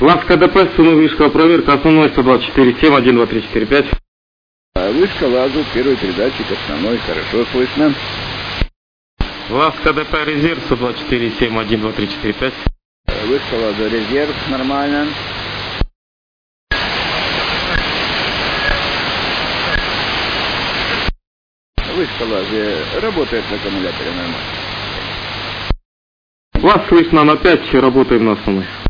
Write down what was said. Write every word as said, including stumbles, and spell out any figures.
ЛАЗ КДП, сумма вышка, проверка, основной сто двадцать четыре семь один два три четыре пять. Вышка ЛАЗу, первый передатчик, основной, хорошо слышно. ЛАЗ КДП, резерв сто двадцать четыре семь один два три четыре пять. Вышка ЛАЗа, резерв, нормально. Вышка ЛАЗа, работает на аккумуляторе нормально. ЛАЗ слышно на пять, работаем на основной.